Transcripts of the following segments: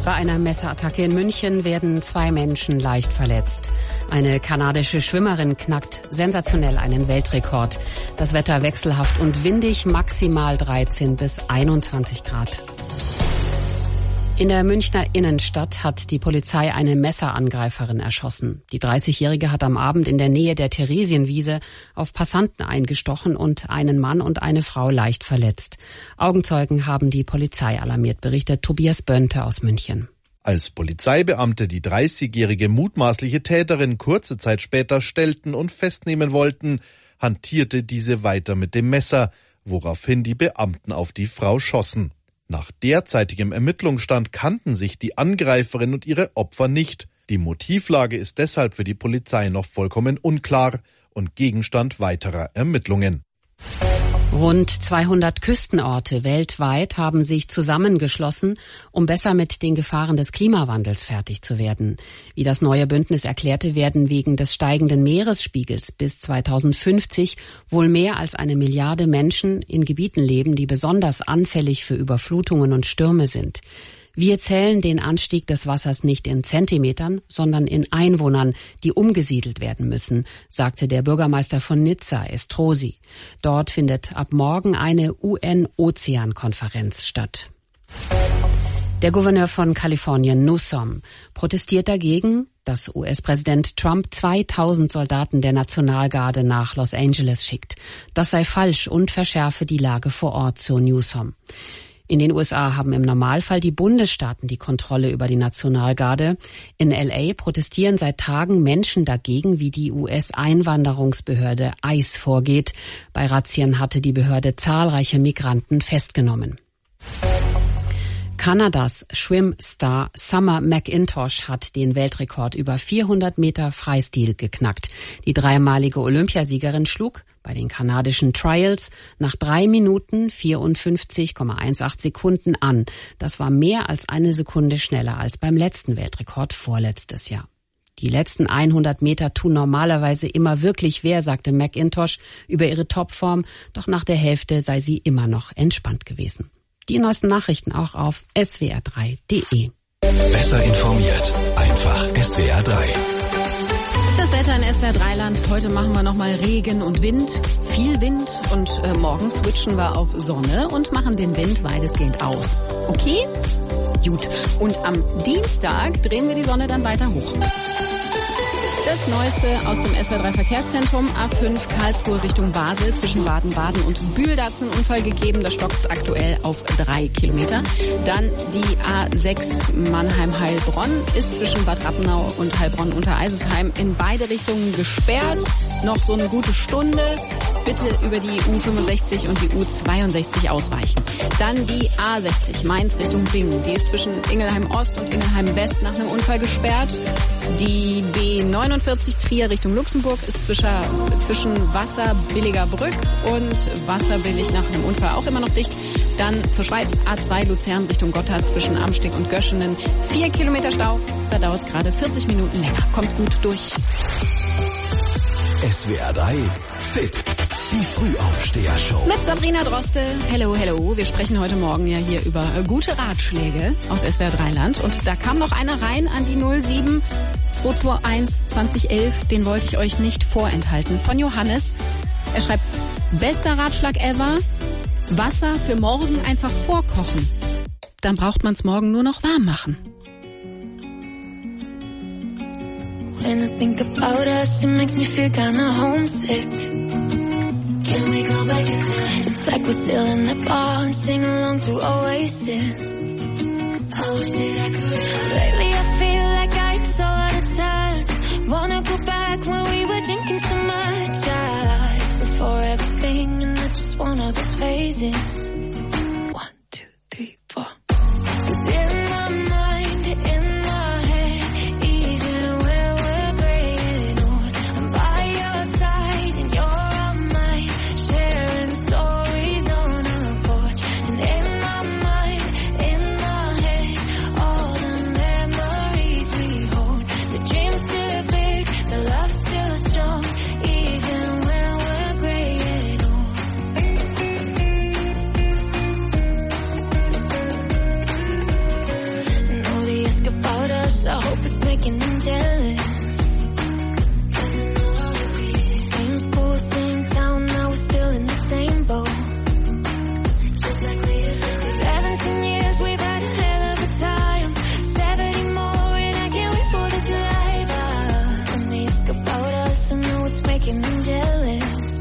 Bei einer Messerattacke in München werden 2 Menschen leicht verletzt. Eine kanadische Schwimmerin knackt sensationell einen Weltrekord. Das Wetter wechselhaft und windig, maximal 13 bis 21 Grad. In der Münchner Innenstadt hat die Polizei eine Messerangreiferin erschossen. Die 30-Jährige hat am Abend in der Nähe der Theresienwiese auf Passanten eingestochen und einen Mann und eine Frau leicht verletzt. Augenzeugen haben die Polizei alarmiert, berichtet Tobias Bönte aus München. Als Polizeibeamte die 30-jährige mutmaßliche Täterin kurze Zeit später stellten und festnehmen wollten, hantierte diese weiter mit dem Messer, woraufhin die Beamten auf die Frau schossen. Nach derzeitigem Ermittlungsstand kannten sich die Angreiferin und ihre Opfer nicht. Die Motivlage ist deshalb für die Polizei noch vollkommen unklar und Gegenstand weiterer Ermittlungen. Rund 200 Küstenorte weltweit haben sich zusammengeschlossen, um besser mit den Gefahren des Klimawandels fertig zu werden. Wie das neue Bündnis erklärte, werden wegen des steigenden Meeresspiegels bis 2050 wohl mehr als 1 Milliarde Menschen in Gebieten leben, die besonders anfällig für Überflutungen und Stürme sind. Wir zählen den Anstieg des Wassers nicht in Zentimetern, sondern in Einwohnern, die umgesiedelt werden müssen, sagte der Bürgermeister von Nizza, Estrosi. Dort findet ab morgen eine UN-Ozean-Konferenz statt. Der Gouverneur von Kalifornien, Newsom, protestiert dagegen, dass US-Präsident Trump 2000 Soldaten der Nationalgarde nach Los Angeles schickt. Das sei falsch und verschärfe die Lage vor Ort, so Newsom. In den USA haben im Normalfall die Bundesstaaten die Kontrolle über die Nationalgarde. In L.A. protestieren seit Tagen Menschen dagegen, wie die US-Einwanderungsbehörde ICE vorgeht. Bei Razzien hatte die Behörde zahlreiche Migranten festgenommen. Kanadas Schwimmstar Summer McIntosh hat den Weltrekord über 400 Meter Freistil geknackt. Die dreimalige Olympiasiegerin schlug bei den kanadischen Trials nach 3 Minuten 54,18 Sekunden an. Das war mehr als 1 Sekunde schneller als beim letzten Weltrekord vorletztes Jahr. Die letzten 100 Meter tun normalerweise immer wirklich weh, sagte McIntosh über ihre Topform. Doch nach der Hälfte sei sie immer noch entspannt gewesen. Die neuesten Nachrichten auch auf swr3.de. Besser informiert, einfach SWR3. Das Wetter in SWR3-Land. Heute machen wir nochmal Regen und Wind. Viel Wind und morgen switchen wir auf Sonne und machen den Wind weitestgehend aus. Okay? Gut. Und am Dienstag drehen wir die Sonne dann weiter hoch. Das Neueste aus dem SWR3-Verkehrszentrum. A5 Karlsruhe Richtung Basel zwischen Baden-Baden und Bühl. Da hat es einen Unfall gegeben. Da stockt es aktuell auf 3 Kilometer. Dann die A6 Mannheim-Heilbronn ist zwischen Bad Rappenau und Heilbronn unter Eisesheim in beide Richtungen gesperrt. Noch so eine gute Stunde. Bitte über die U65 und die U62 ausweichen. Dann die A60 Mainz Richtung Bingen. Die ist zwischen Ingelheim Ost und Ingelheim West nach einem Unfall gesperrt. Die B49 Trier Richtung Luxemburg ist zwischen Wasserbilliger Brück und Wasserbillig nach einem Unfall auch immer noch dicht. Dann zur Schweiz A2 Luzern Richtung Gotthard zwischen Amsteg und Göschenen. 4 Kilometer Stau. Da dauert es gerade 40 Minuten länger. Kommt gut durch. SWR3 Fit. Die Frühaufsteher-Show. Mit Sabrina Droste. Hello, hello. Wir sprechen heute Morgen ja hier über gute Ratschläge aus SWR3-Land. Und da kam noch einer rein an die 07 221 2011. Den wollte ich euch nicht vorenthalten. Von Johannes. Er schreibt, bester Ratschlag ever. Wasser für morgen einfach vorkochen. Dann braucht man es morgen nur noch warm machen. When I think about us, it makes me feel kinda homesick. Can we go back in time? It's like we're still in the bar and sing along to Oasis. I wish that I could. Lately I feel like I'm so out of touch. Wanna go back when we were drinking so much. It's a forever thing and I just want all those phases. 1, 2, 3, 4. 'Cause in my mind, in my head, even when we're graying old, I'm by your side and you're on mine, sharing stories on our porch. And in my mind, I hope it's making them jealous. Same school, same town, now we're still in the same boat. 17 years, we've had a hell of a time. 70 more and I can't wait for this life. When they ask about us, I know it's making them jealous.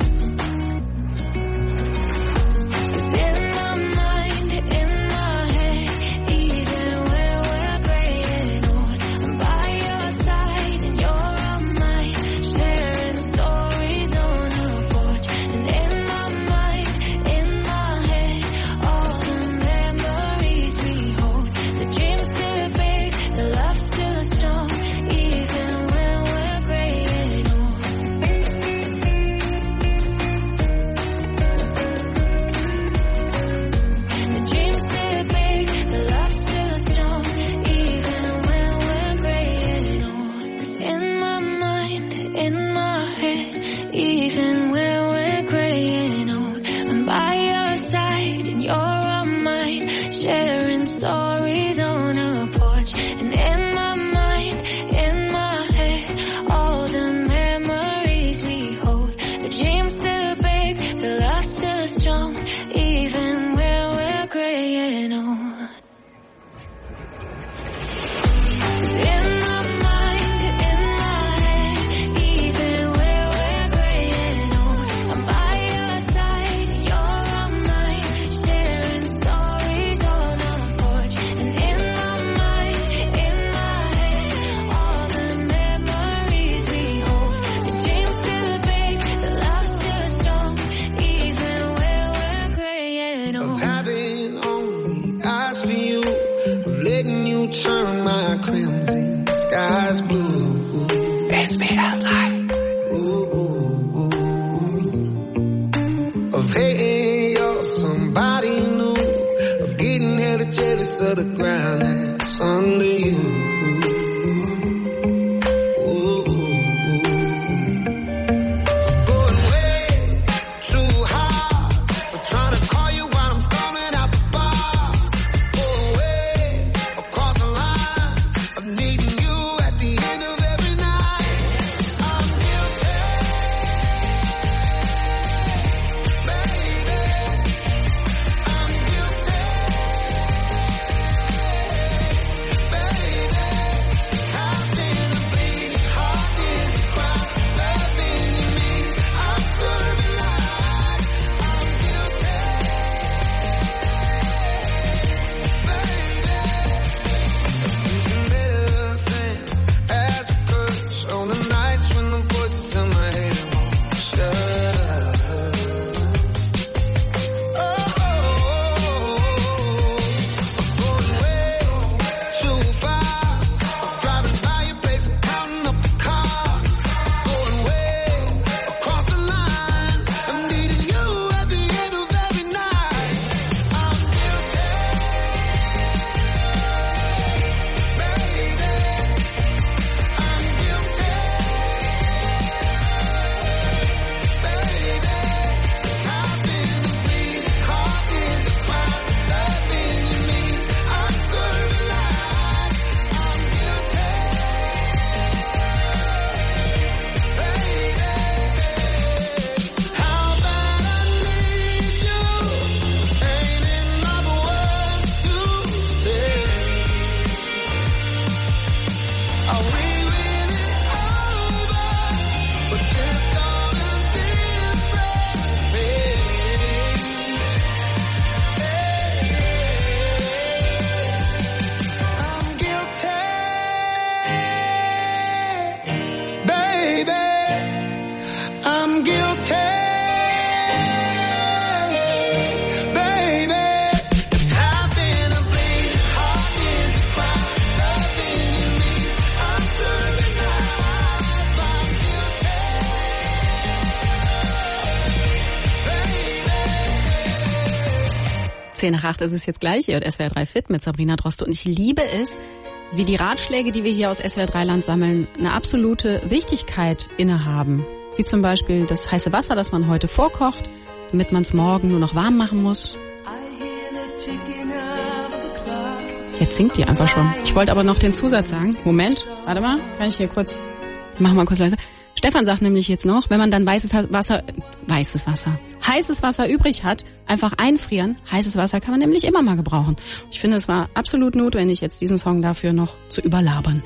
Cause in my mind, in my head, even when we're gray and old, I'm by your side and you're on mine, sharing stories on a porch. And in my mind, in my head, all the memories we hold. The dream's still big, the love's still strong, even when we're gray and old. The dream's still big, the love's still strong, even when we're gray and old. 'Cause in my mind, in my head, even when we're gray and old, I'm by your side and you're on mine, sharing stories on a porch. And in my mind, in my head, all the memories we hold. The dream's still big, the love's still strong, even when we're gray and old. 'Cause in my mind, in my head, even when we're gray and old, I'm by your side, you're on mine, sharing stories on a porch. And in my mind, in my head, all the memories we hold. The dream's still big, the love's still strong, even when we're gray and Of old. having only eyes for you, of letting you turn my crimson skies blue. Of hating you're somebody new, of getting hella jealous of the ground that's under you. Going way too hard, but trying to call you while I'm storming out the bar. Going way across the line of needing you at the end of every night. I'm guilty, baby. I'm guilty, baby. I've been a bleeding heart in the crowd, loving you means I'm serving life. I'm guilty, baby. Using medicine as a curse on the nights when the voices in my head won't shut up. Going way too far, driving by your place and counting up the cars. Going way across the line, I'm needing you at the end of every night. I'm guilty, baby. I'm guilty, baby. I've been a bleeding heart in the crowd, loving you means I'm serving life. I'm guilty, baby. How bad I need you, ain't enough words to say. Are we really over? But just gonna different, baby. I'm guilty, baby. I'm guilty, baby. I've been a bleeding heart in the crowd, loving you means I'm serving life. I'm guilty, baby. 10:08 ist es jetzt gleich. Ihr hört SWR 3 Fit mit Sabrina Droste. Und ich liebe es, wie die Ratschläge, die wir hier aus SWR 3 Land sammeln, eine absolute Wichtigkeit innehaben. Wie zum Beispiel das heiße Wasser, das man heute vorkocht, damit man es morgen nur noch warm machen muss. Jetzt singt die einfach schon. Ich wollte aber noch den Zusatz sagen. Moment, warte mal, kann ich hier kurz... Mach mal kurz leise. Stefan sagt nämlich jetzt noch, wenn man dann heißes Wasser übrig hat, einfach einfrieren. Heißes Wasser kann man nämlich immer mal gebrauchen. Ich finde, es war absolut notwendig, jetzt diesen Song dafür noch zu überlabern.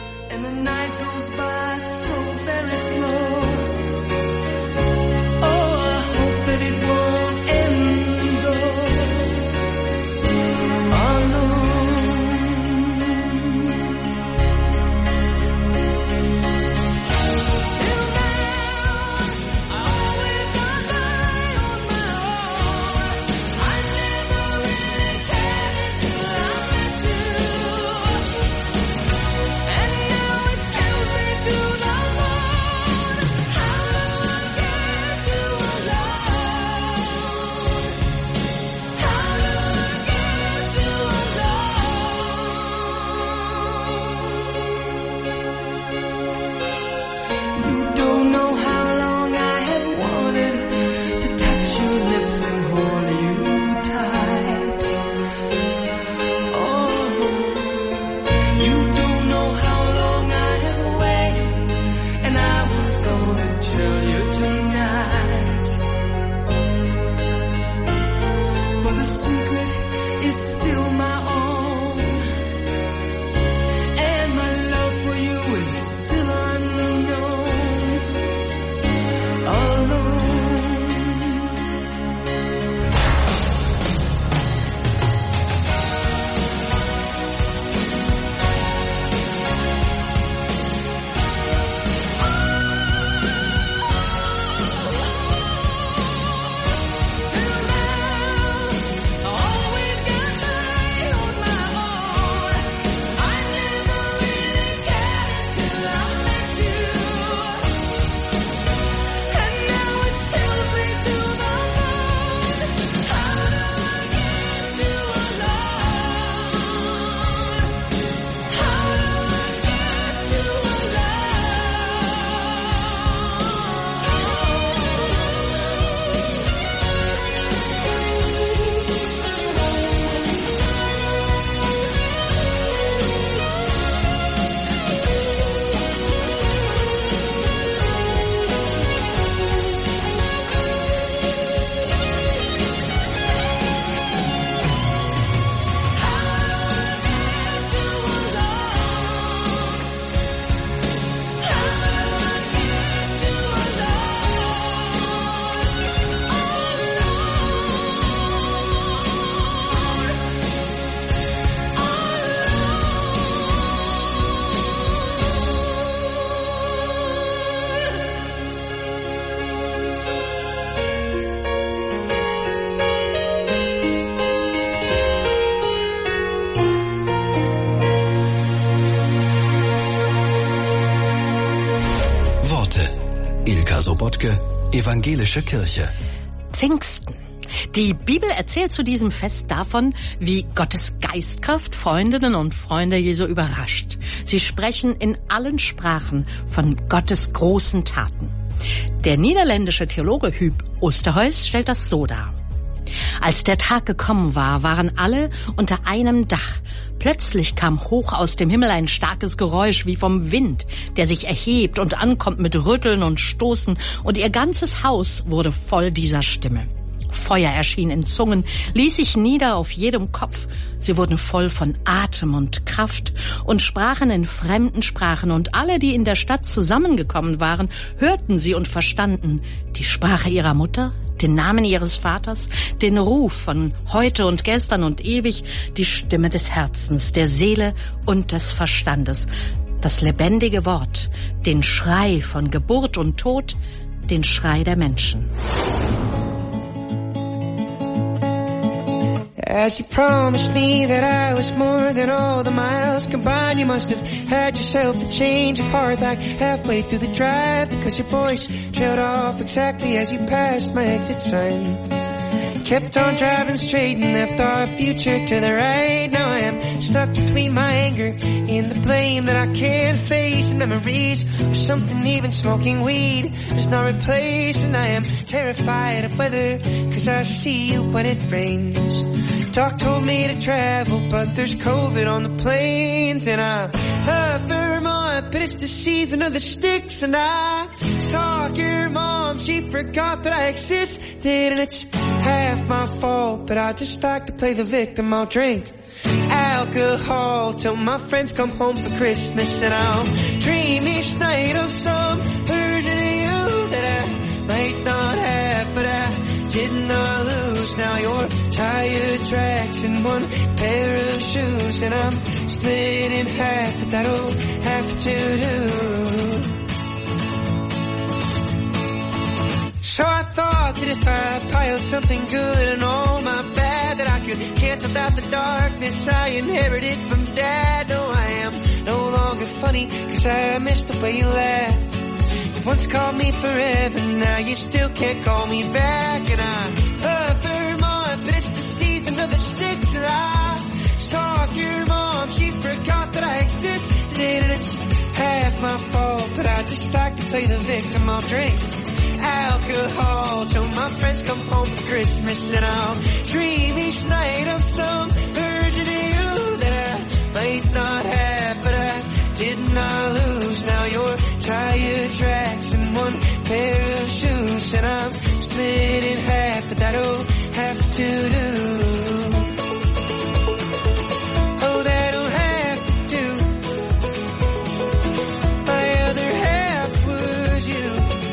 Ilka Sobotke, Evangelische Kirche. Pfingsten. Die Bibel erzählt zu diesem Fest davon, wie Gottes Geistkraft Freundinnen und Freunde Jesu überrascht. Sie sprechen in allen Sprachen von Gottes großen Taten. Der niederländische Theologe Huub Osterhuis stellt das so dar. Als der Tag gekommen war, waren alle unter einem Dach. Plötzlich kam hoch aus dem Himmel ein starkes Geräusch wie vom Wind, der sich erhebt und ankommt mit Rütteln und Stoßen, und ihr ganzes Haus wurde voll dieser Stimme. Feuer erschien in Zungen, ließ sich nieder auf jedem Kopf. Sie wurden voll von Atem und Kraft und sprachen in fremden Sprachen, und alle, die in der Stadt zusammengekommen waren, hörten sie und verstanden die Sprache ihrer Mutter, den Namen ihres Vaters, den Ruf von heute und gestern und ewig, die Stimme des Herzens, der Seele und des Verstandes, das lebendige Wort, den Schrei von Geburt und Tod, den Schrei der Menschen. As you promised me that I was more than all the miles combined, you must have had yourself a change of heart like halfway through the drive, because your voice trailed off exactly as you passed my exit sign. Kept on driving straight and left our future to the right. Now I am stuck between my anger and the blame that I can't face, and memories of something even smoking weed does not replace. And I am terrified of weather, cause I see you when it rains. Doc told me to travel, but there's COVID on the planes. And I love Vermont, but it's the season of the sticks. And I saw your mom, she forgot that I existed. And it's half my fault, but I just like to play the victim. I'll drink alcohol till my friends come home for Christmas. And I'll dream each night of some version of you that I might not have, but I did not lose. Now you're tire tracks and one pair of shoes, and I'm split in half, but that'll have to do. So I thought that if I piled something good and all my bad, that I could cancel out the darkness I inherited from Dad. No, I am no longer funny, 'cause I missed the way you laughed. You once called me forever, now you still can't call me back. And I love Vermont, but it's the season of the sticks. And I saw your mom, she forgot that I existed. And it's half my fault, but I just like to play the victim. I'll drink alcohol till my friends come home for Christmas. And I'll dream each night of some version of you that I might not have, but I did not lose. Now you're tire tracks and one pair of shoes, and I'm split in half, but that'll have to do. Oh, that'll have to do. My other half was you.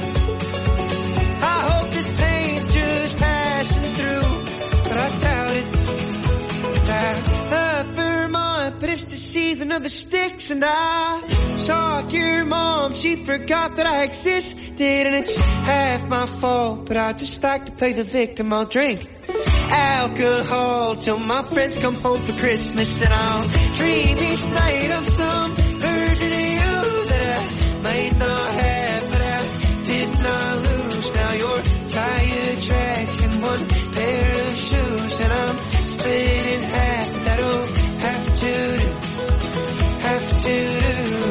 I hope this pain's just passing through, but I doubt it. I love Vermont, but it's the season of the sticks. And I saw your mom, she forgot that I existed. And it's half my fault, but I just like to play the victim. I'll drink alcohol till my friends come home for Christmas. And I'll dream each night of some version of you that I might not have, but I did not lose. Now you're tire tracks and one pair of shoes, and I'm split in half. That'll have to do. Have to do.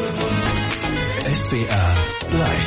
SWR 3.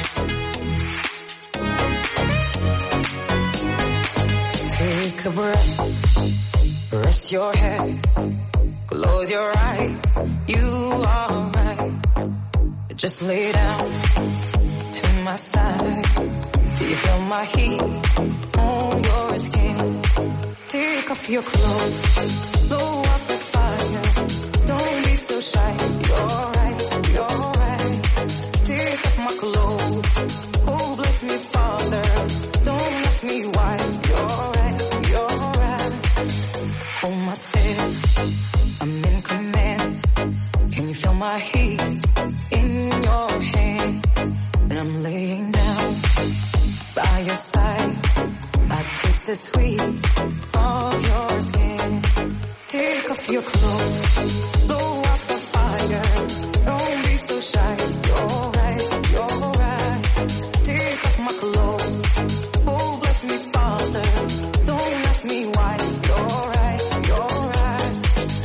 Take a breath, rest your head, close your eyes, you are right. Just lay down to my side. Do you feel my heat on your skin? Take off your clothes, blow up the fire. Don't be so shy, you're right, you're right. Take off my clothes, oh bless me Father. Don't ask me why, you're right, you're right. Hold my step, I'm in command. Can you feel my heat in your hand? And I'm laying down by your side. I taste the sweet of your skin. Take off your clothes, blow up the fire. Don't be so shy, you're right, you're right. Take off my clothes, oh bless me Father. Don't ask me why, you're right, you're right.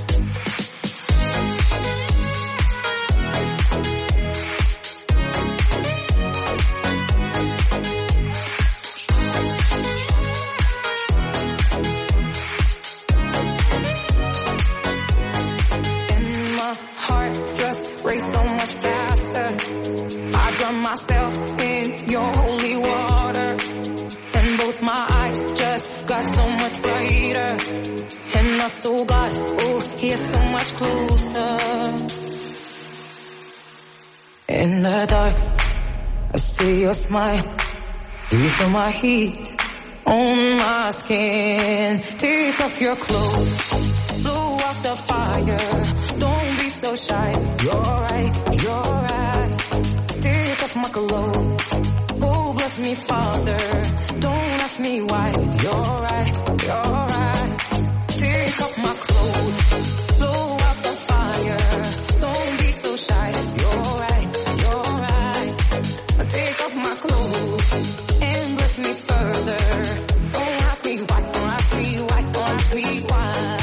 And my heart just race so much faster. I drown myself in your holy water, and both my eyes just got so much brighter. And I saw God, oh, He is so much closer. In the dark, I see your smile. Do you feel my heat on my skin? Take off your clothes, blow out the fire. Don't be so shy, you're right, you're right. Take off my clothes, oh bless me Father. Don't ask me why, you're right, you're right. Take off my clothes, blow out the fire. Don't be so shy, you're right, you're right. Take off my clothes and bless me further. Don't ask me why, don't ask me why, don't ask me why.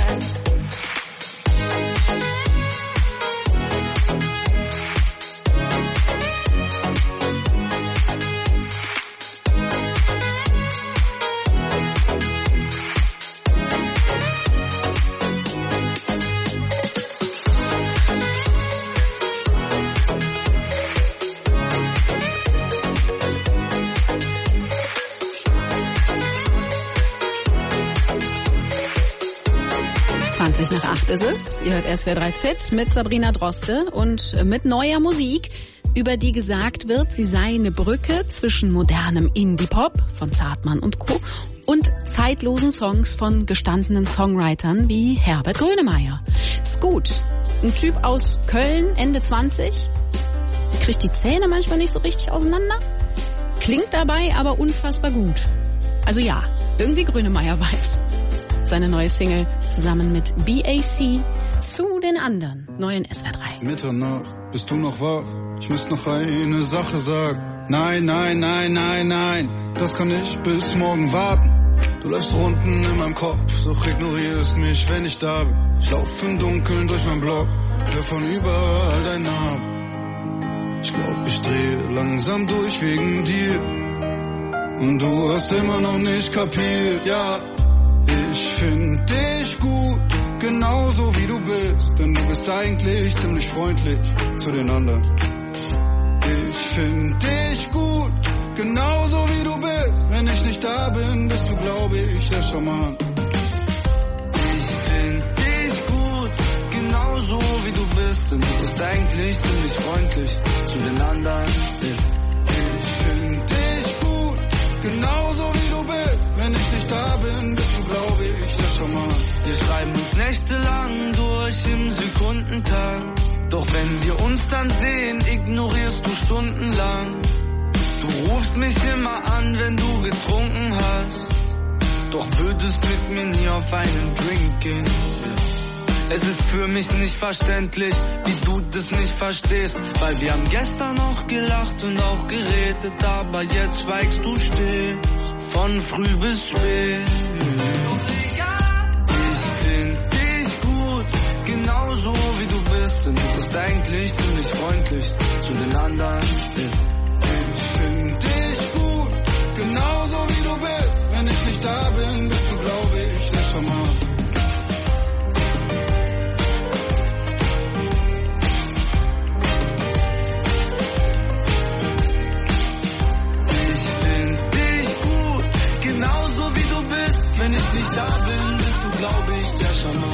Nacht ist es. Ihr hört SWR 3 Fit mit Sabrina Droste und mit neuer Musik, über die gesagt wird, sie sei eine Brücke zwischen modernem Indie-Pop von Zartmann und Co. und zeitlosen Songs von gestandenen Songwritern wie Herbert Grönemeyer. Ist gut. Ein Typ aus Köln, Ende 20, kriegt die Zähne manchmal nicht so richtig auseinander, klingt dabei aber unfassbar gut. Also ja, irgendwie Grönemeyer-Vibes. Seine neue Single zusammen mit BAC zu den anderen. Neuen SWR 3. Mitternacht, bist du noch wach? Ich müsste noch eine Sache sagen. Nein, nein, nein, nein, nein, das kann nicht bis morgen warten. Du läufst Runden in meinem Kopf, doch ignorierst mich, wenn ich da bin. Ich lauf im Dunkeln durch meinen Block, hör von überall deinen Namen. Ich glaub, ich drehe langsam durch wegen dir. Und du hast immer noch nicht kapiert, ja. Ich find dich gut, genauso wie du bist. Denn du bist eigentlich ziemlich freundlich zu den anderen. Ich find dich gut, genauso wie du bist. Wenn ich nicht da bin, bist du, glaube ich, sehr charmant. Ich find dich gut, genauso wie du bist. Denn du bist eigentlich ziemlich freundlich zu den anderen. Ich find dich gut, genauso wie du bist. Wenn ich nicht da bin, bist du, glaube ich, sehr charmant. Wir schreiben uns nächtelang durch im Sekundentag. Doch wenn wir uns dann sehen, ignorierst du stundenlang. Du rufst mich immer an, wenn du getrunken hast. Doch würdest mit mir nie auf einen Drink gehen. Es ist für mich nicht verständlich, wie du das nicht verstehst. Weil wir haben gestern noch gelacht und auch geredet, aber jetzt schweigst du still, von früh bis spät. Ich find dich gut, genauso wie du bist. Denn du bist eigentlich ziemlich freundlich zu den anderen. Ich find dich gut, genauso wie du bist. Wenn ich nicht da bin, bist du, glaube ich, sehr charmant. Wenn ich nicht da bin, bist du, glaube ich, sehr charmant.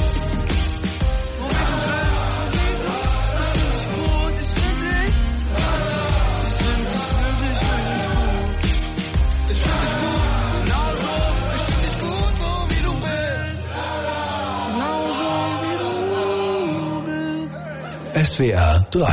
SWR 3.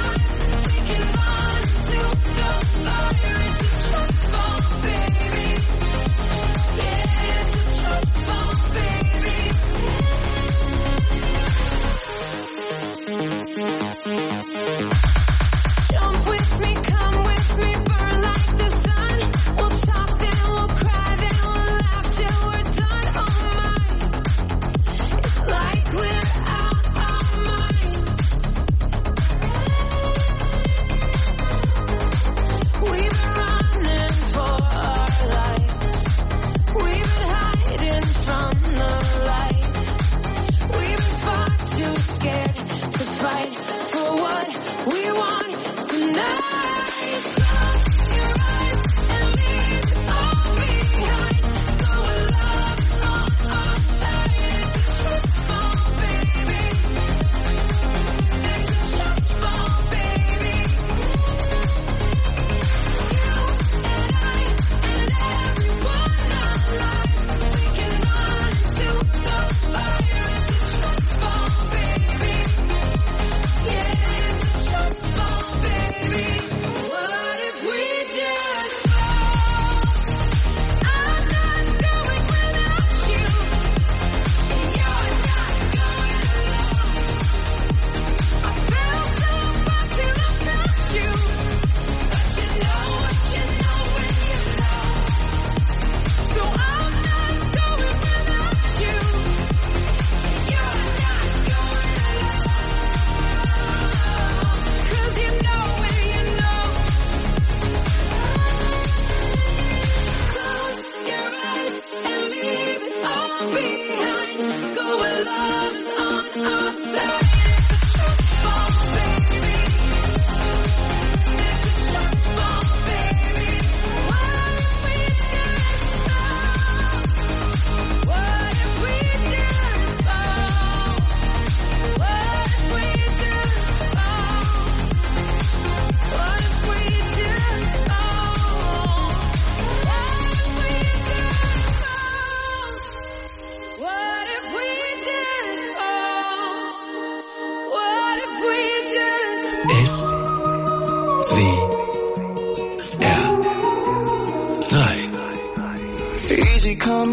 Baby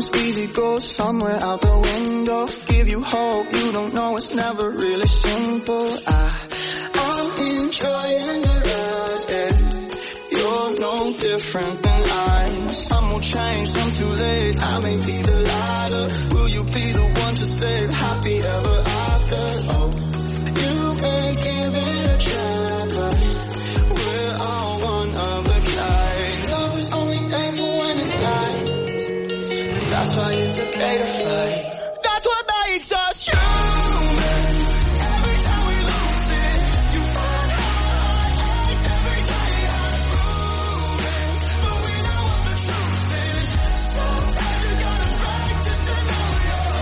comes easy, goes somewhere out the window. Give you hope, you don't know it's never really simple. I'm enjoying the ride, yeah. You're no different than I. Some will change, some too late. I may be the lighter. Will you be the one to say happy ever after? Oh, you can give it a try, but we're all one of a kind. Love is only painful when it lies. That's why it's okay to fight. That's what makes us human. Every time we lose it, you find out every day has movements. But we know what the truth is. Sometimes you gotta break just to know you're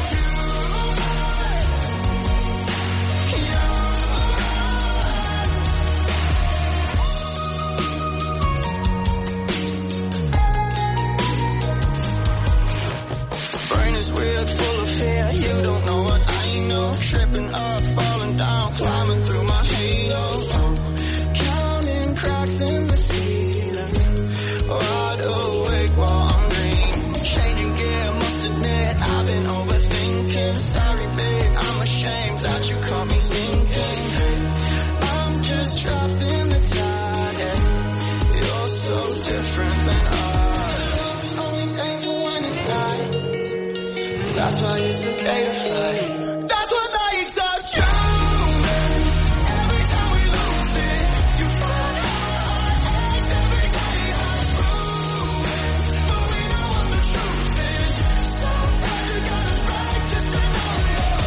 Brain is weird, full of fear. You don't know what I know. Tripping up, falling down, climbing through my halo. Oh, counting cracks in the ceiling. Wide awake while I'm dreaming. Changing gear, must admit I've been overthinking. Sorry, babe, I'm ashamed that you caught me sinking. Hey, I'm just trapped in the tide. Yeah. You're so different than I. Love is only painful when it lies. That's why it's okay to fight. That's what makes us human. Every time we lose it, you find out every day has movements. But we know what the truth is. Sometimes you gotta break just to know you're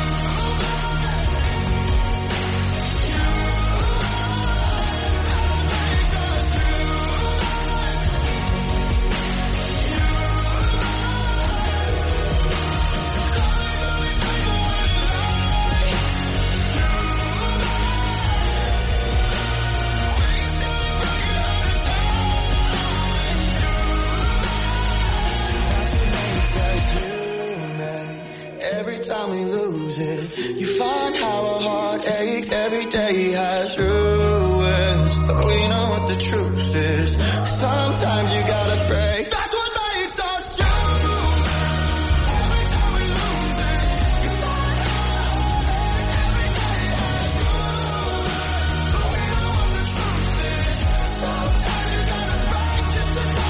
Every time we lose it, you find how our heart aches. Every day has ruins, but we know what the truth is. Sometimes you gotta break. That's what makes us human. Every time we lose it, you find out every day has ruins, but we know what the truth is. Sometimes you gotta break just to know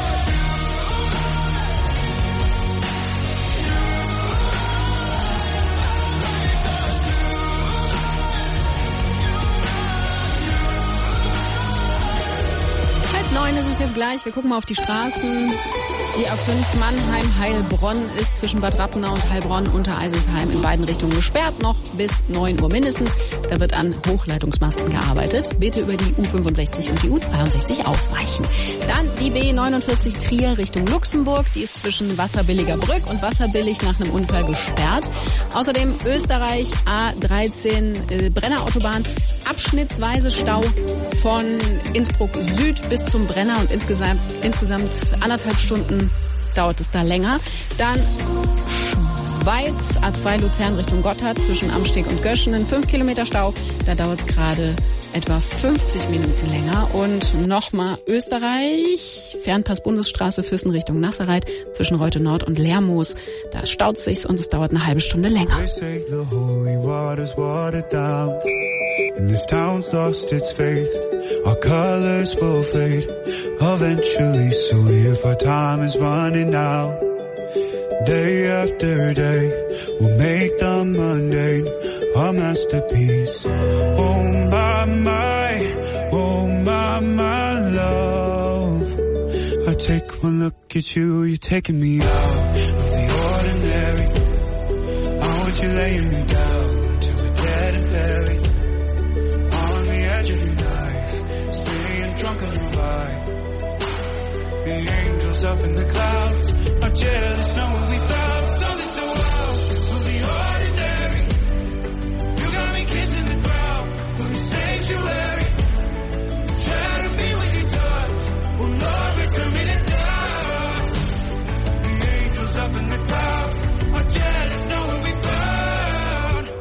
Neun ist es jetzt gleich. Wir gucken mal auf die Straßen. Die A5 Mannheim-Heilbronn ist zwischen Bad Rappenau und Heilbronn unter Eisesheim in beiden Richtungen gesperrt, noch bis 9 Uhr mindestens. Da wird an Hochleitungsmasten gearbeitet. Bitte über die U65 und die U62 ausweichen. Dann die B49 Trier Richtung Luxemburg. Die ist zwischen Wasserbilliger Brück und Wasserbillig nach einem Unfall gesperrt. Außerdem Österreich A13 Brennerautobahn. Abschnittsweise Stau von Innsbruck Süd bis zum Brenner und insgesamt 1,5 Stunden dauert es da länger. Dann Schweiz, A2 Luzern Richtung Gotthard zwischen Amsteg und Göschenen, 5 Kilometer Stau. Da dauert es gerade etwa 50 Minuten länger. Und nochmal Österreich, Fernpass Bundesstraße Füssen Richtung Nasserreit zwischen Reute Nord und Lermoos. Da staut sich's und es dauert eine halbe Stunde länger. And this town's lost its faith. Our colors will fade eventually. So if our time is running out, day after day, we'll make the mundane a masterpiece. Oh my love. I take one look at you, you're taking me out of the ordinary. I want you laying me down till we're dead and buried. Of your knife, staying drunk on your ride. The angels up in the clouds are jealous, know what we thought. So this the world will be ordinary. You got me kissing the ground, will be sanctuary. Try to be with you, done. Will Lord return me to dust? The angels up in the clouds are jealous, know what we found.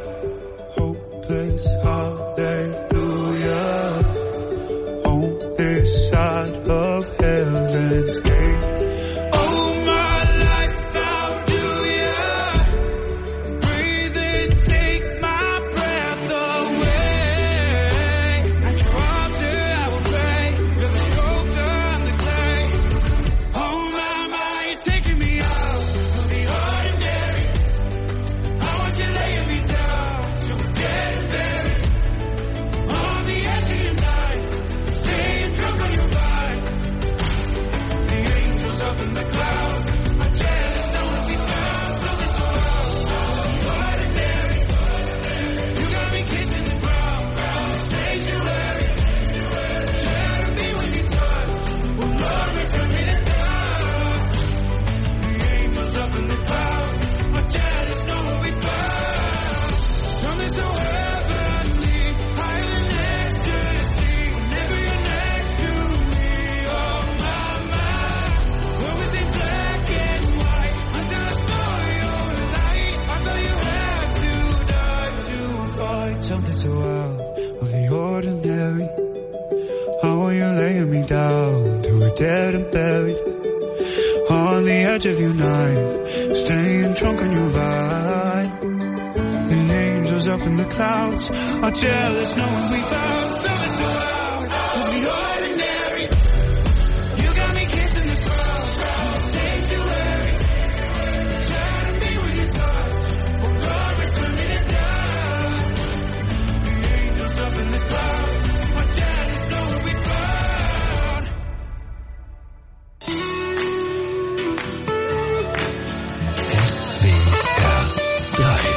dead and buried on the edge of your night, staying drunk on your vibe. The angels up in the clouds are jealous knowing we found something so loud of the ordinary. You got me kissing the crowd in the sanctuary, trying to be with your touch. Oh God, return me to dust. The angels up in the clouds are jealous knowing we found. SWR 3.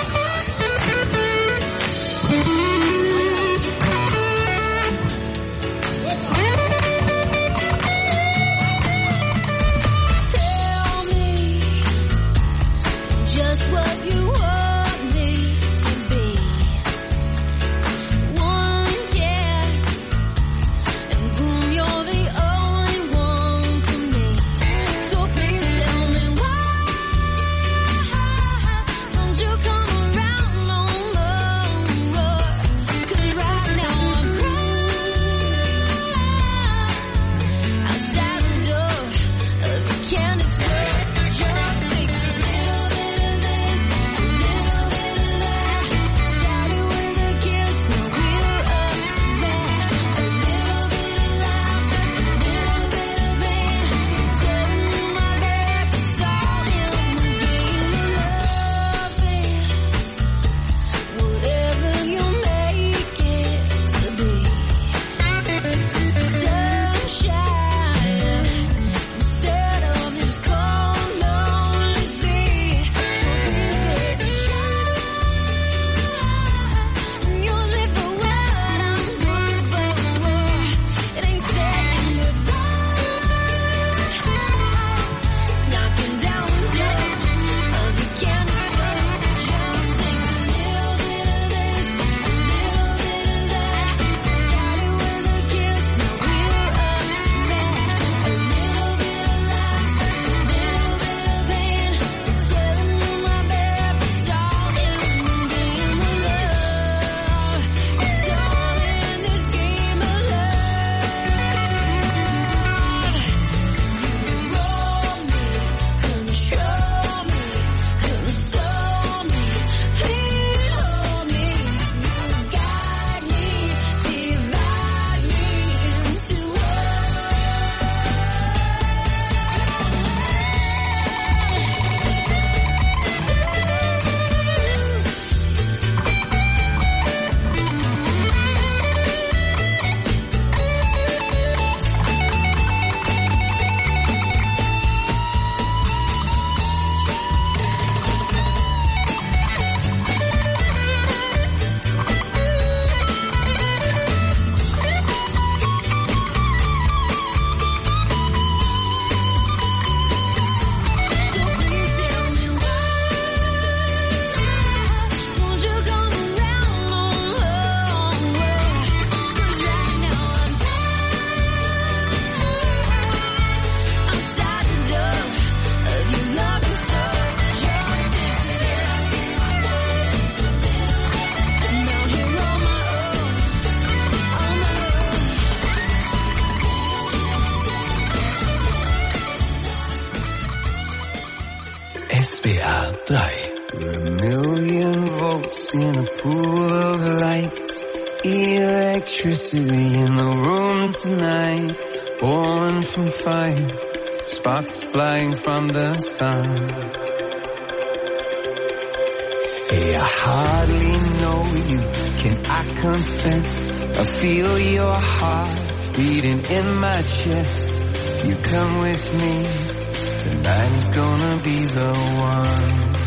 Just what you want me to be. One guess, and boom, you're the only one for me. So please tell me why don't you come around no more? 'Cause right now I'm crying outside the door of the candy store. Just takes a little bit of this, a little bit of that. Started with a kiss, now we're up to that. A little bit of laughs, a little bit of pain. Setting my back, it's all in the game of loving. Whatever you make it to be. Sunshine instead of this cold, lonely sea. So please, baby, try and use me for what I'm good for. It ain't saying goodbye. It's knocking down the door of the candy store. Just takes a little bit of this, a little bit of that. Started with a kiss, now we're up to that. A little bit of laughs, a little bit of pain. Telling me my back, it's all in the game of love. It's all in this game of love. Roll me, control me, console me, please hold me. You guide me, divide me into So please tell me why don't you come around no more? 'Cause right now I'm outside the door of your loving store. Just takes a little bit, and now here on my own, on my own. SWR 3. We're a million volts in a pool of light. Electricity in the room tonight. Born from fire. Sparks flying from the sun. Hey, I hardly know you. Can I confess? I feel your heart beating in my chest. If you come with me, tonight is gonna be the one.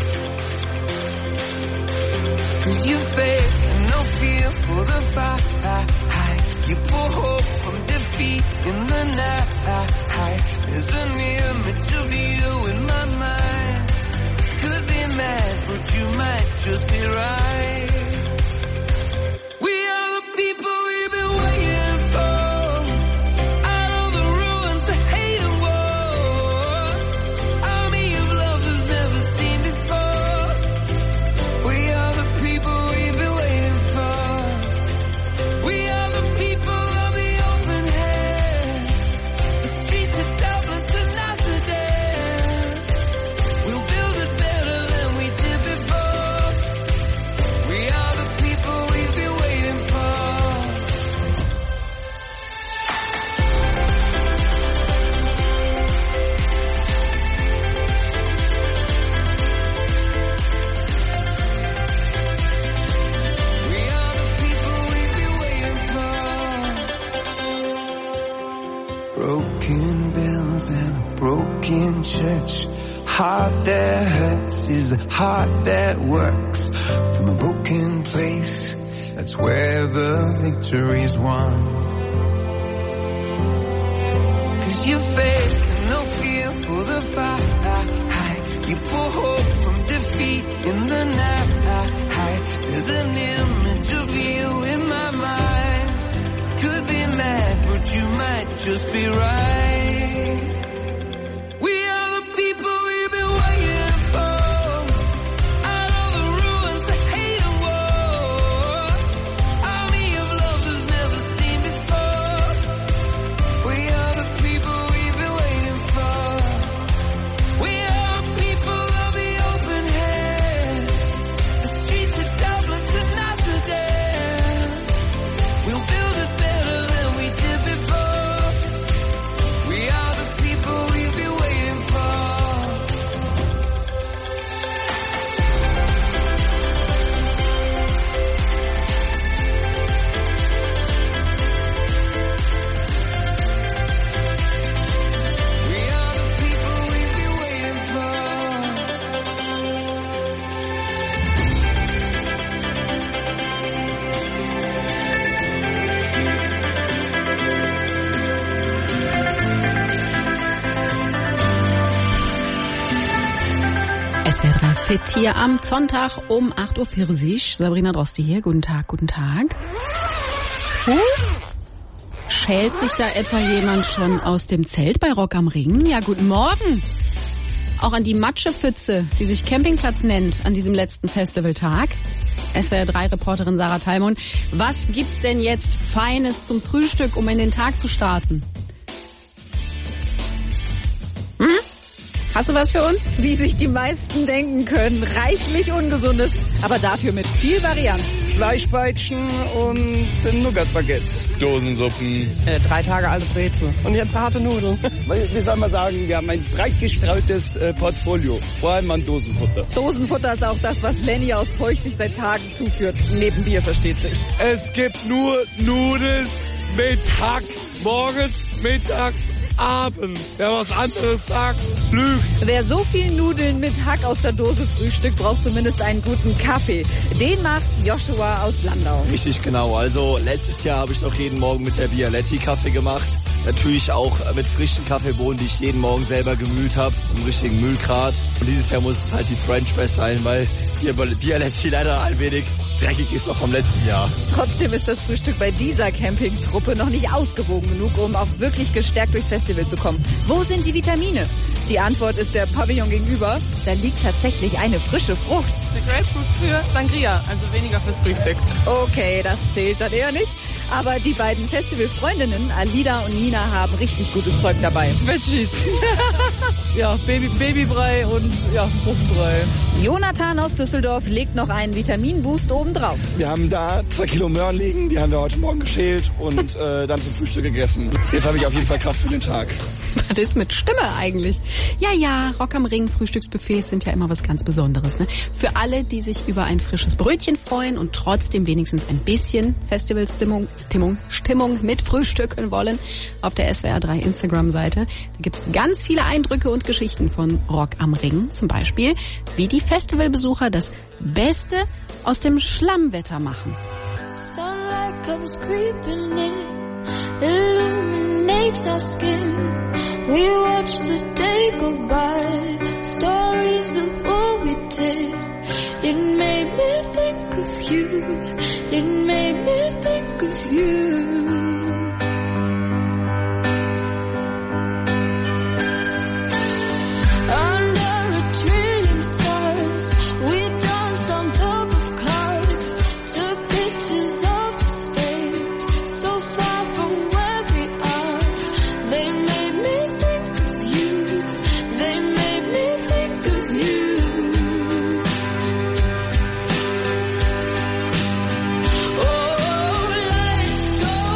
'Cause you faith and no fear for the fight. You pull hope from defeat in the night. There's an image of you in my mind. Could be mad, but you might just be right. We are the people we've been waiting for. Out of the ruins of hate and war. Army of love that's never seen before. We are the people we've been waiting for. We are the people of the open hand. The streets that in church. Heart that hurts is a heart that works. From a broken place, that's where the victory's won. 'Cause you faith and no fear for the fight. You pull hope from defeat in the night. There's an image of you in my mind. Could be mad, but you might just be right. We are the people we've been waiting for. Out of the ruins of hate and war. Army of love that's never seen before. We are the people we've been waiting for. We are the people of the open hand. The streets of Dublin to Amsterdam. We'll build it better than we did before. We are the people we've been waiting for. We are the people we've been waiting for. SWR 3 Fit hier am Sonntag um 8.40 Uhr. Sabrina Droste hier. Guten Tag, guten Tag. Schält sich da etwa jemand schon aus dem Zelt bei Rock am Ring? Ja, guten Morgen. Auch an die Matschepfütze, die sich Campingplatz nennt, an diesem letzten Festivaltag. SWR 3 Reporterin Sarah Talmon. Was gibt's denn jetzt Feines zum Frühstück, um in den Tag zu starten? Hast du was für uns? Wie sich die meisten denken können, reichlich Ungesundes, aber dafür mit viel Varianz. Fleischpeitschen und Nougat-Baguettes. Dosensuppen. 3 Tage alte Brezel. Und jetzt harte Nudeln. Wie soll man sagen, wir haben ein breit gestreutes Portfolio. Vor allem an Dosenfutter. Dosenfutter ist auch das, was Lenny aus Peuch sich seit Tagen zuführt. Neben Bier, versteht sich. Es gibt nur Nudeln mit Hack. Morgens, mittags, abends. Wer was anderes sagt, lügt. Wer so viel Nudeln mit Hack aus der Dose frühstückt, braucht zumindest einen guten Kaffee. Den macht Joshua aus Landau. Richtig genau. Also letztes Jahr habe ich noch jeden Morgen mit der Bialetti Kaffee gemacht. Natürlich auch mit frischen Kaffeebohnen, die ich jeden Morgen selber gemühlt habe, im richtigen Mühlgrad. Und dieses Jahr muss es halt die French Press sein, weil die Bialetti leider ein wenig dreckig ist noch vom letzten Jahr. Trotzdem ist das Frühstück bei dieser Campingtruppe noch nicht ausgewogen genug, um auch wirklich gestärkt durchs Festival zu kommen. Wo sind die Vitamine? Die Antwort ist der Pavillon gegenüber. Da liegt tatsächlich eine frische Frucht. Eine Grapefruit für Sangria, also weniger fürs Frühstück. Okay, das zählt dann eher nicht. Aber die beiden Festivalfreundinnen, Alida und Nina, haben richtig gutes Zeug dabei. Veggies. Ja, Babybrei und ja, Fruchtbrei. Jonathan aus Düsseldorf legt noch einen Vitaminboost obendrauf. Wir haben da 2 Kilo Möhren liegen, die haben wir heute Morgen geschält und dann zum Frühstück gegessen. Jetzt habe ich auf jeden Fall Kraft für den Tag. Was ist mit Stimme eigentlich? Ja, Rock am Ring, Frühstücksbuffets sind ja immer was ganz Besonderes. Ne? Für alle, die sich über ein frisches Brötchen freuen und trotzdem wenigstens ein bisschen Festivalstimmung mit frühstücken wollen, auf der SWR 3 Instagram-Seite. Da gibt es ganz viele Eindrücke und Geschichten von Rock am Ring. Zum Beispiel, wie die Festivalbesucher das Beste aus dem Schlammwetter machen. Sunlight comes creeping in, illuminates our skin. We watch the day go by, stories of what we did. It made me think of you, it made me think of you. Under a trillion stars, we danced on top of cars, took pictures of the stage, so far from where we are. They made me think of you, they made me think of you. Oh, let's go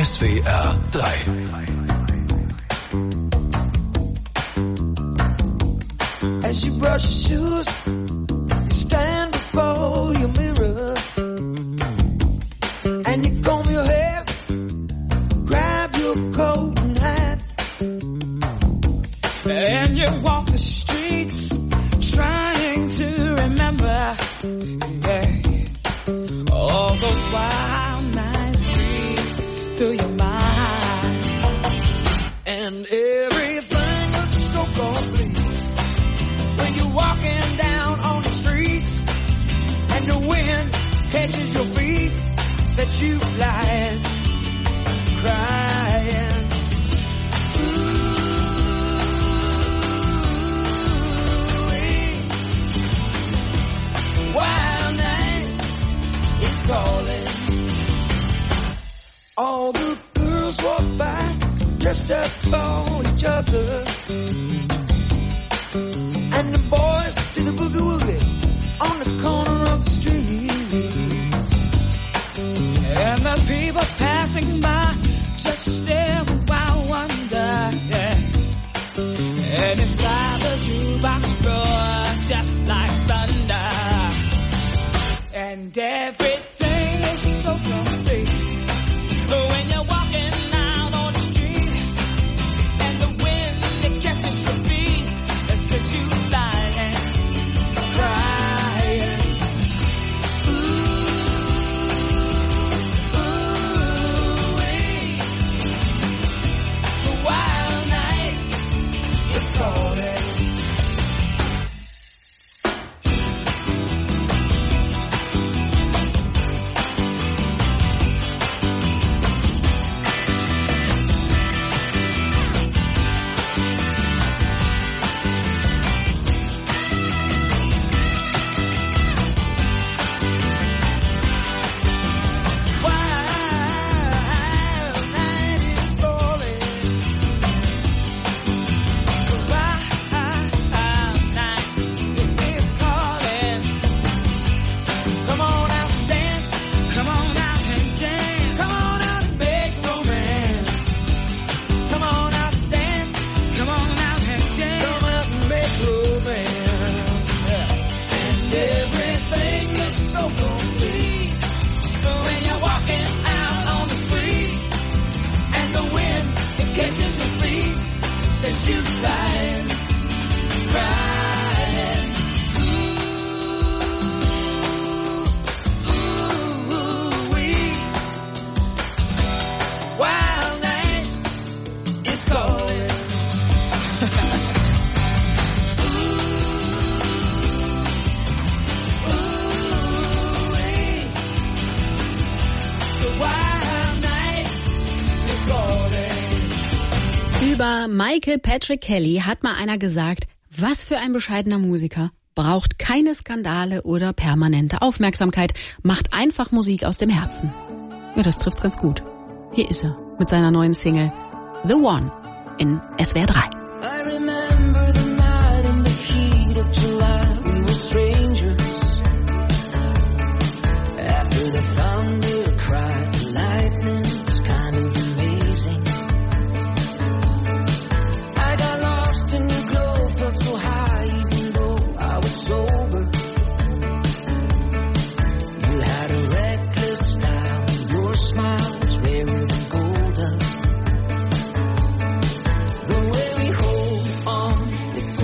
SWR 3. As you brush your shoes, you stand before your mirror, and you comb your hair, grab your coat and hat, and you walk the streets trying to remember, yeah, all those wild nights breeze through your mind, and everything looks so complete when you're walking down on the streets, and the wind catches your feet, sets you flying, crying. Wild night is calling. All the girls walk by, dressed up for each other, and the boys do the boogie woogie on the corner of the street. And the people passing by just stare with wild wonder, yeah. And inside the jukebox roars just like thunder, and everything is so complete when you're walking out on the street, and the wind it catches your feet and sets you flying, crying. The wild night is calling. You flying, crying. Ooh-wee. Wild night is calling. Ooh-wee. The wild night is calling. Über Michael Patrick Kelly hat mal einer gesagt, was für ein bescheidener Musiker, braucht keine Skandale oder permanente Aufmerksamkeit, macht einfach Musik aus dem Herzen. Ja, das trifft's ganz gut. Hier ist er mit seiner neuen Single The One in SWR 3. I remember the night in the heat of July, we were strangers. After the thunder cried, the lightning was kind of amazing. I got lost in your glow, felt so high even though I was sober. You had a reckless style, your smile was rarer than gold dust. The way we hold on, it's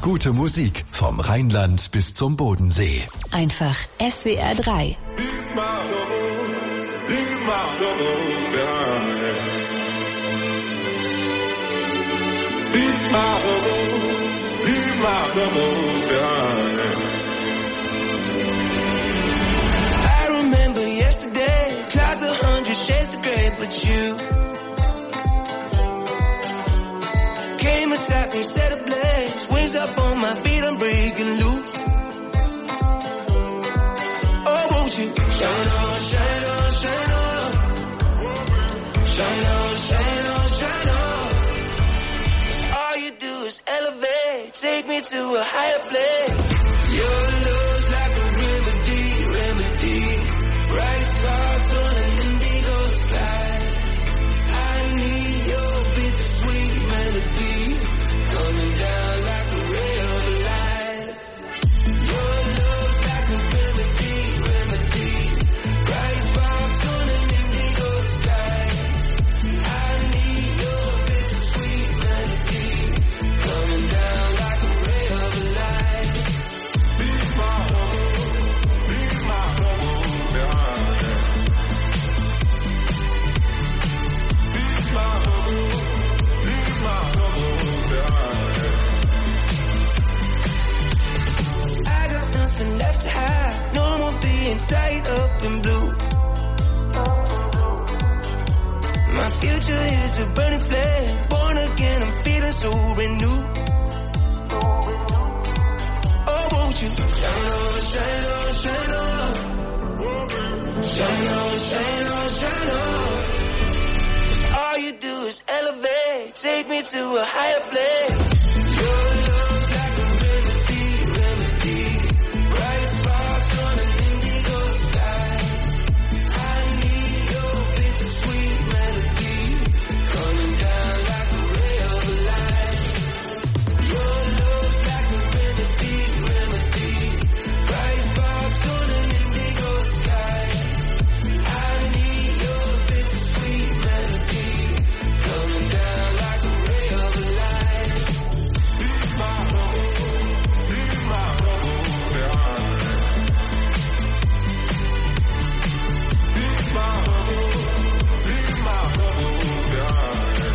Gute Musik vom Rheinland bis zum Bodensee. Einfach SWR 3. I remember yesterday, clouds 100 shades of grey, but you came inside me, set ablaze, wings up on my feet, I'm breaking loose. Oh, won't you shine on, shine on, shine on, shine on, shine on, shine on. All you do is elevate, take me to a higher place. Your love's like a remedy, bright sparks on an indigo sky. I need your bittersweet melody, coming down like a ray of light. Your love's like a remedy, bright sparks on an indigo sky. I need your bittersweet melody, coming down like a ray of light. Be my home, be my home, behind. Be my home, be my home, behind. I got nothing left to hide, no more being tied up in blue. My future is a burning flame, born again, I'm feeling so renewed. Oh, won't you shine on, shine on, shine on, shine on, shine on, shine on. 'Cause all you do is elevate, take me to a higher place. Your love's like a remedy, bright sparks on an indigo sky. I need your bittersweet melody, coming down like a ray of light. Your love's like a remedy, bright sparks on an indigo sky. I need your bittersweet melody, coming down like a ray of light. Be my home, behind. Be my home, behind.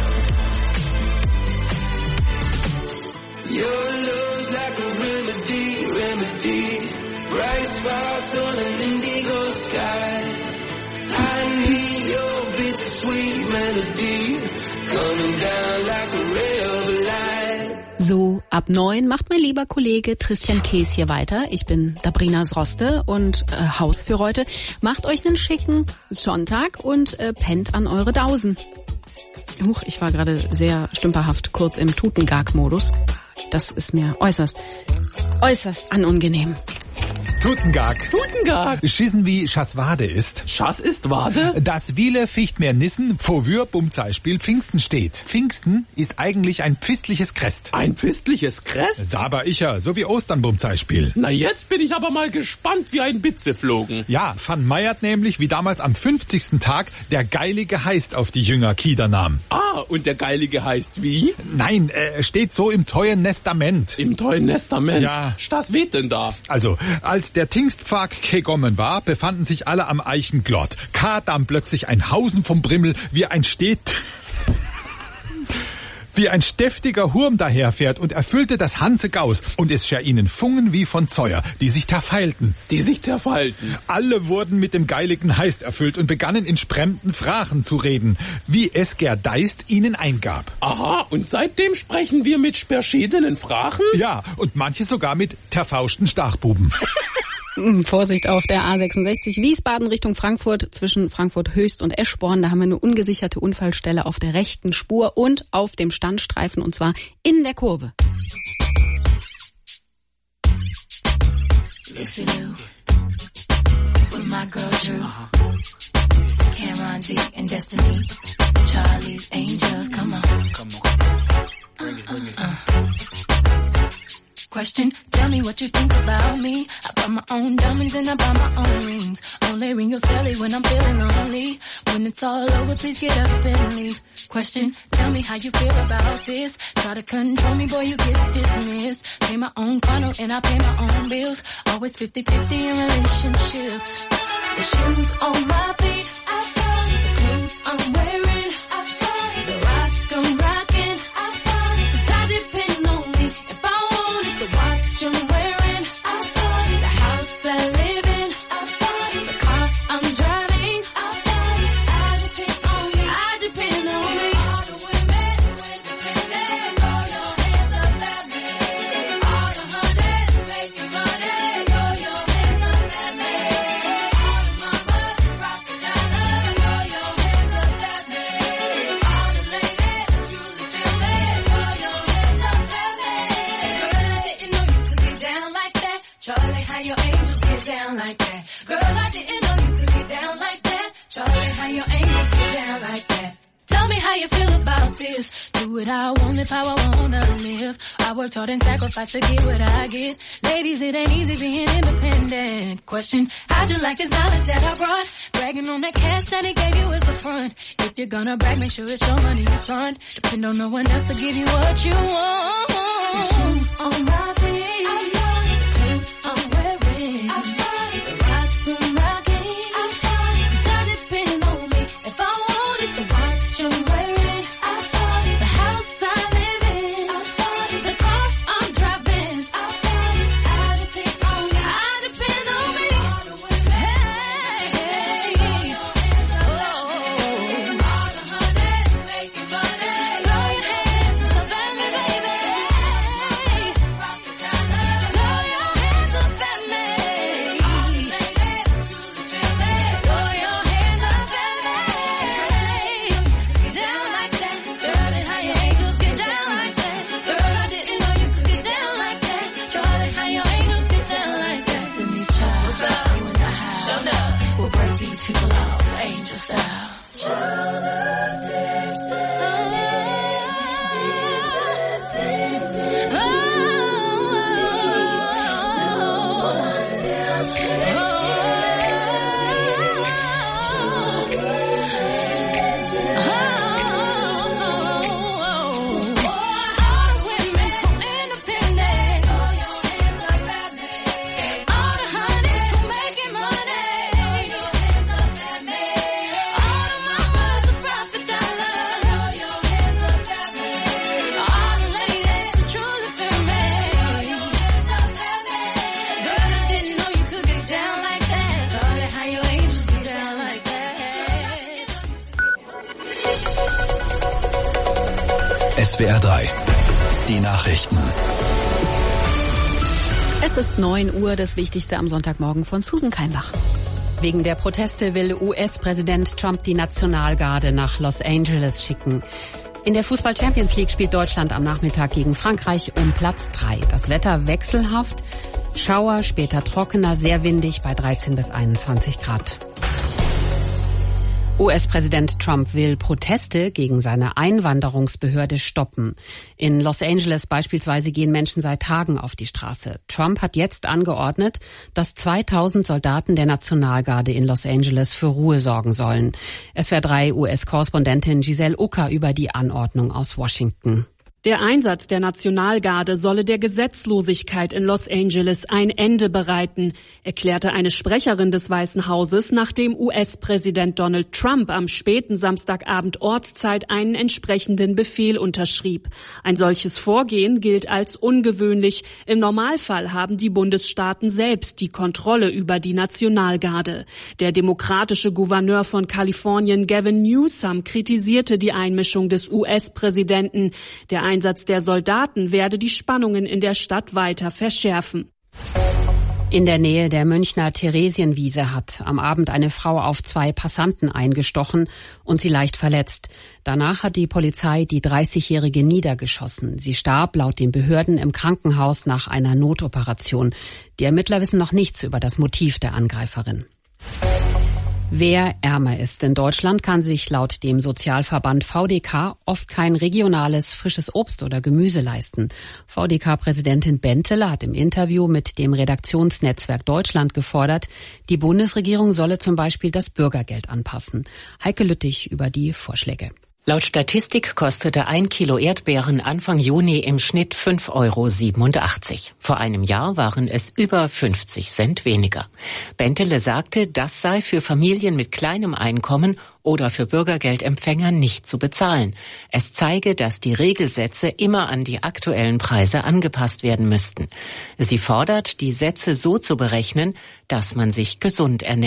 Your love's like a remedy, bright sparks on an indigo sky. I need your bittersweet melody, coming down like a ray of light. So, ab 9 macht mein lieber Kollege Christian Kees hier weiter. Ich bin Sabrina Sroste und Haus für heute. Macht euch einen schicken Sonntag und pennt an eure Dausen. Huch, ich war gerade sehr stümperhaft kurz im Tutengag-Modus. Das ist mir äußerst unangenehm. Tutengag. Schießen wie Schasswade ist. Schass ist Wade? Das Wiele ficht mehr Nissen, wofür bum Beispiel Pfingsten steht. Pfingsten ist eigentlich ein pfingstliches Crest. Ein pfingstliches Crest? Saber icher, so wie Ostern bum Beispiel. Na jetzt bin ich aber mal gespannt wie ein Bitze flogen. Ja, Van Meiert nämlich, wie damals am 50. Tag, der Geilige heißt auf die Jünger Kieder nahm. Ah, und der Geilige heißt wie? Nein, steht so im Teuen Nestament. Im Teuen Nestament? Ja. Was weht denn da? Also, als der Tingstpfad gekommen war, befanden sich alle am Eichenglott. Kam plötzlich ein Hausen vom Brimmel, wie ein steftiger Hurm daherfährt und erfüllte das Hanse Gaus. Und es scher ihnen Fungen wie von Zeuer, die sich zerfeilten. Alle wurden mit dem Geiligen Heist erfüllt und begannen in spremden Sprachen zu reden, wie es Gerdeist ihnen eingab. Aha, und seitdem sprechen wir mit verschiedenen Sprachen? Ja, und manche sogar mit terfauschten Stachbuben. Vorsicht auf der A66 Wiesbaden Richtung Frankfurt, zwischen Frankfurt Höchst und Eschborn. Da haben wir eine ungesicherte Unfallstelle auf der rechten Spur und auf dem Standstreifen, und zwar in der Kurve. Lucy Lou, with my girl Drew, Cameron D and Destiny, Charlie's Angels, come on. Bring it. Question, tell me what you think about me. I buy my own diamonds and I buy my own rings. Only ring your celly when I'm feeling lonely. When it's all over, please get up and leave. Question, tell me how you feel about this. Try to control me, boy, you get dismissed. Pay my own condo and I pay my own bills. Always 50-50 in relationships. The shoes on my feet, I got it. The clothes I'm wearing, I got it. The rock I'm rocking, I got it. 'Cause I depend on me. If I want it, the watch I'm wearing, I got it. The house I live in, I got it. The car I'm driving, I got it. I depend on me. I depend on me. All the women independent, throw your hands up at me. All the hunters making money, throw your hands up at me. All the mamas rockin' dollars, throw your hands up at me. All the ladies truly feel me, throw your hands up at me. Girl, I didn't know you could get down like that. Charlie, how your angels get down like that. Girl, I didn't know you could get down like that. Charlie, how your angels get down like that. Tell me how you feel about this. Do what I want, live how I wanna live. I worked hard and sacrificed to get what I get. Ladies, it ain't easy being independent. Question, how'd you like this knowledge that I brought? Bragging on that cash that he gave you is the front. If you're gonna brag, make sure it's your money you fund. Depend on no one else to give you what you want. The shoes on my feet, I got it. The clothes I'm wearing, I got it. The rocks I'm rocking, I got it. 'Cause I depend on me. If I want it, the watch I'm wearing, I got it. The house I live in, I got it. The car I'm driving, I got it. I depend on me. I depend on me. All the women, hey, all the hunters making money. Throw your hands up at me, baby. Rock the dollar. Throw your hands up at me. All the ladies truly feel me. Throw your hands up at me. Get down like that. Charlie, how your angels get down like that. Girl, I didn't know you could get down like that. Charlie, how your angels get down like that. Destiny's Child, what's up? You in the house. Show up. We'll break these people out, angel style. Child of SWR 3. Die Nachrichten. Es ist 9 Uhr, das Wichtigste am Sonntagmorgen von Susan Keimbach. Wegen der Proteste will US-Präsident Trump die Nationalgarde nach Los Angeles schicken. In der Fußball-Champions League spielt Deutschland am Nachmittag gegen Frankreich um Platz 3. Das Wetter wechselhaft, Schauer, später trockener, sehr windig bei 13 bis 21 Grad. US-Präsident Trump will Proteste gegen seine Einwanderungsbehörde stoppen. In Los Angeles beispielsweise gehen Menschen seit Tagen auf die Straße. Trump hat jetzt angeordnet, dass 2000 Soldaten der Nationalgarde in Los Angeles für Ruhe sorgen sollen. SWR 3 US-Korrespondentin Giselle Ucker über die Anordnung aus Washington. Der Einsatz der Nationalgarde solle der Gesetzlosigkeit in Los Angeles ein Ende bereiten, erklärte eine Sprecherin des Weißen Hauses, nachdem US-Präsident Donald Trump am späten Samstagabend Ortszeit einen entsprechenden Befehl unterschrieb. Ein solches Vorgehen gilt als ungewöhnlich. Im Normalfall haben die Bundesstaaten selbst die Kontrolle über die Nationalgarde. Der demokratische Gouverneur von Kalifornien, Gavin Newsom, kritisierte die Einmischung des US-Präsidenten. Der Einsatz der Soldaten werde die Spannungen in der Stadt weiter verschärfen. In der Nähe der Münchner Theresienwiese hat am Abend eine Frau auf 2 Passanten eingestochen und sie leicht verletzt. Danach hat die Polizei die 30-Jährige niedergeschossen. Sie starb laut den Behörden im Krankenhaus nach einer Notoperation. Die Ermittler wissen noch nichts über das Motiv der Angreiferin. Wer ärmer ist in Deutschland, kann sich laut dem Sozialverband VDK oft kein regionales, frisches Obst oder Gemüse leisten. VDK-Präsidentin Bentele hat im Interview mit dem Redaktionsnetzwerk Deutschland gefordert, die Bundesregierung solle zum Beispiel das Bürgergeld anpassen. Heike Lüttich über die Vorschläge. Laut Statistik kostete 1 Kilo Erdbeeren Anfang Juni im Schnitt 5,87 €. Vor einem Jahr waren es über 50 Cent weniger. Bentele sagte, das sei für Familien mit kleinem Einkommen oder für Bürgergeldempfänger nicht zu bezahlen. Es zeige, dass die Regelsätze immer an die aktuellen Preise angepasst werden müssten. Sie fordert, die Sätze so zu berechnen, dass man sich gesund ernährt.